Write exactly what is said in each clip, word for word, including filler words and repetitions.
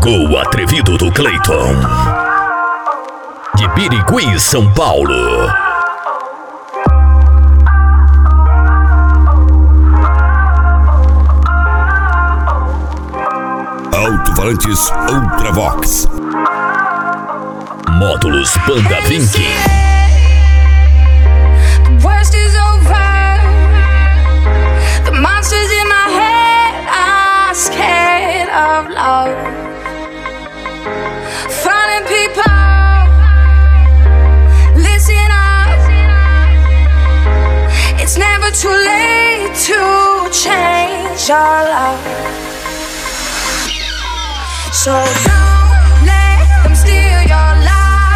O atrevido do Cleiton, de Birigui, São Paulo. Alto-falantes Ultravox. Módulos Banda Vinking. The worst is over. The monsters in my head are scared of love. Finding people, listen up. It's never too late to change your love. So don't let them steal your life.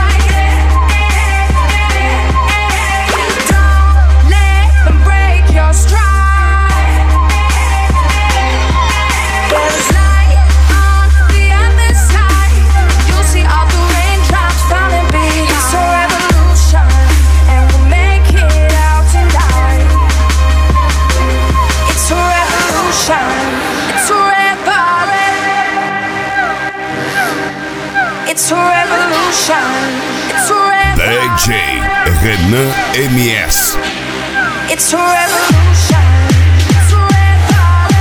Don't let them break your stride. There's light on the other side. You'll see all the raindrops falling behind. It's a revolution, and we'll make it out tonight. It's a revolution. It's a revolution. It's a revolution. It's a revolution. D J Renan M S. It's a revolution. It's a revolution.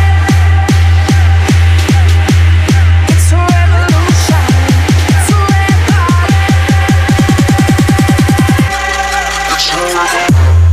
It's a revolution. It's a revolution.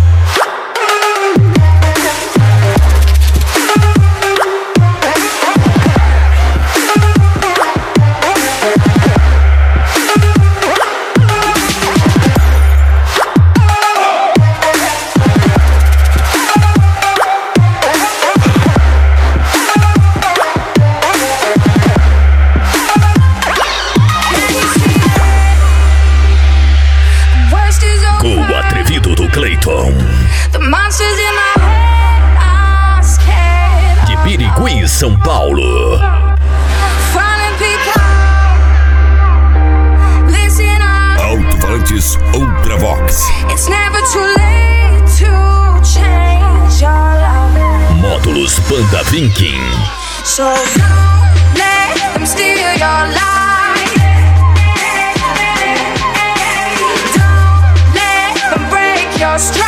Cleiton, The monsters in my head are scared. de Birigui, São Paulo. Finding people, listen up. Alto-falantes Ultravox. It's never too late to change your love. Módulos Banda Vinking. So don't let them steal your life. Don't let them break your stride.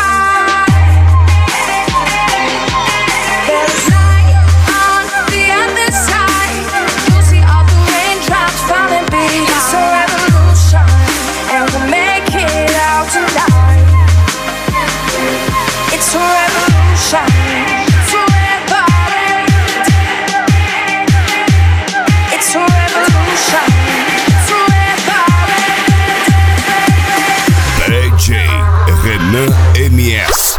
There's light on the other side. You'll see all the raindrops falling behind. It's a revolution, and we'll make it out tonight. It's a revolution. It's a revolution. It's a revolution. It's a revolution. D J Renan M S.